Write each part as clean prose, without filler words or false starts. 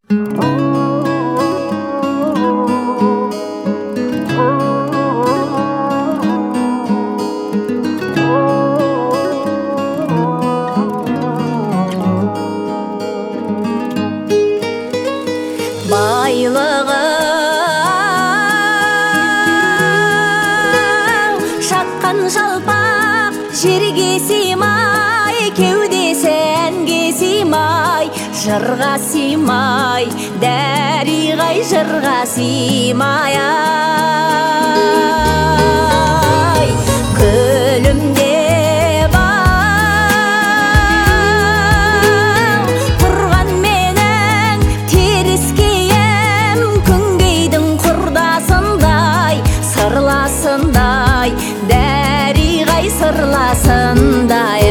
Байлығы шаққан жалпақ жерге сыймай, кеудесі әнге сыймай, жырға сыймай, дәриғай жырға сыймай. Ай, күлімде тұрған менің теріскейім, күнгейдің құрдасындай, сырласындай, дәриғай сырласындай.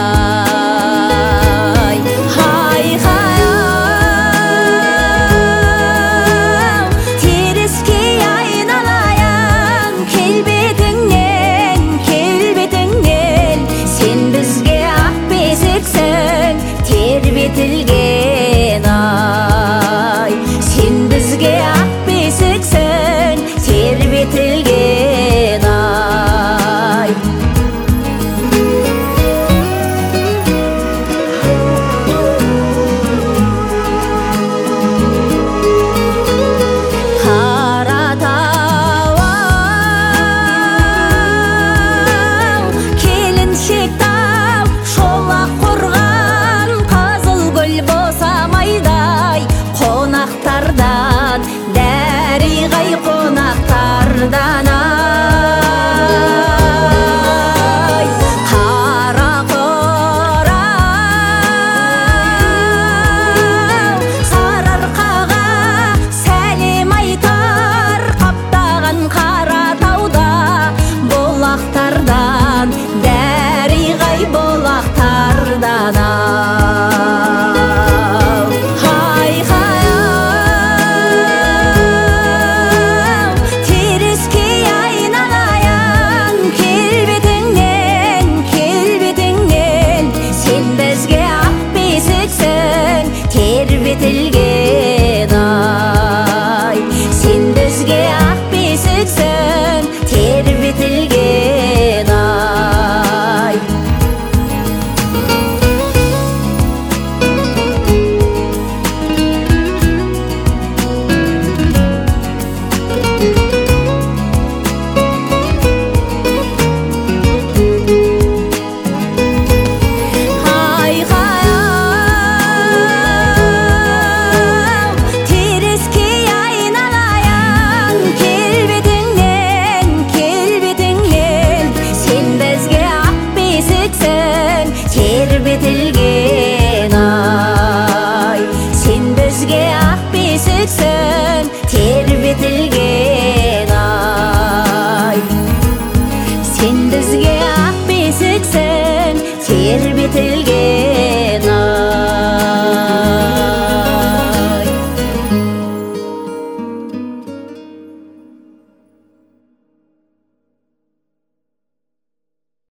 Теріскей айналайын, келбетіңнен, келбетіңнен, сен бізге ақ бесіксің, тербетілген. Ай, сен бізге ақ бесіксің, тербетілген. Ай, Қаратау келіншектау, шолақ қорған, Қызылгүл босамайдай, қонақтардан, дәриғай қонақтардан. Ай, Қарақорау сарыарқаға сәлем айтар, қаптаған Қаратауда, бұлақтардан, дәриғай бұлақтардан. Теріскей айналайын, келбетіңнен, келбетіңнен, сен бізге ақ бесіксің, тербетілген.